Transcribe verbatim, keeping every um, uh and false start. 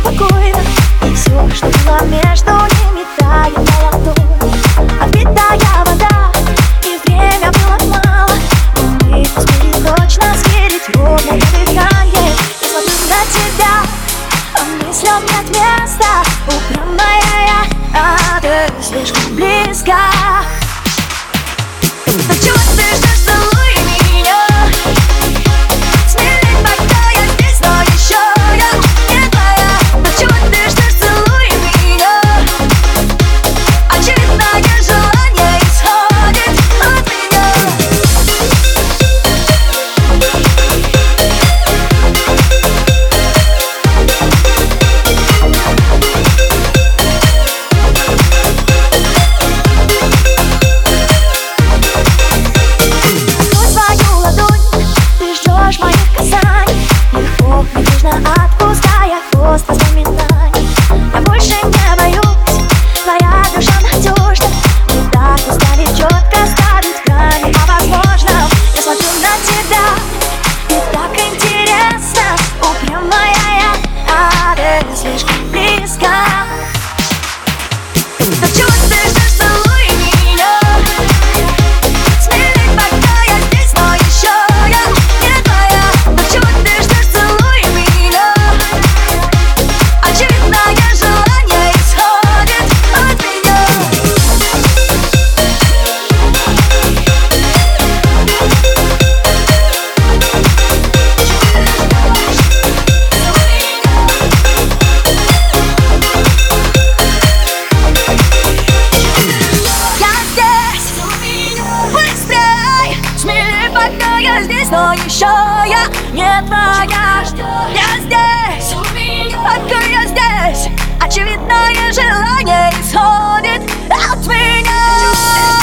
спокойно, и все, что было между ними, тает на ладони. Отбитая вода, и время было мало, но мы успели точно сверить ровное дыхание. Я смотрю на тебя, а мыслям нет места. Упрямая я, а ты слишком близко. Так чего ты ждешь, целуй меня. Смелей, пока я здесь, но еще я не твоя. Так чего ты ждешь, целуй меня. Очевидное желание исходит от меня. Моих касаний, легко, нежно отпуская хвост воспоминаний. Я больше не боюсь, твоя душа надежна. Мы так устали четко ставить грани о возможном. Я смотрю на тебя, и так интересно. Упрямая я, а ты слишком близко. Так чего ты ждешь, целуй меня. Смелей, пока я здесь, но еще я не твоя. Так чего ты ждешь, целуй меня. Очевидное желание исходит от меня. Я здесь, но еще я не твоя. Я здесь, пока я здесь. Очевидное желание исходит от меня.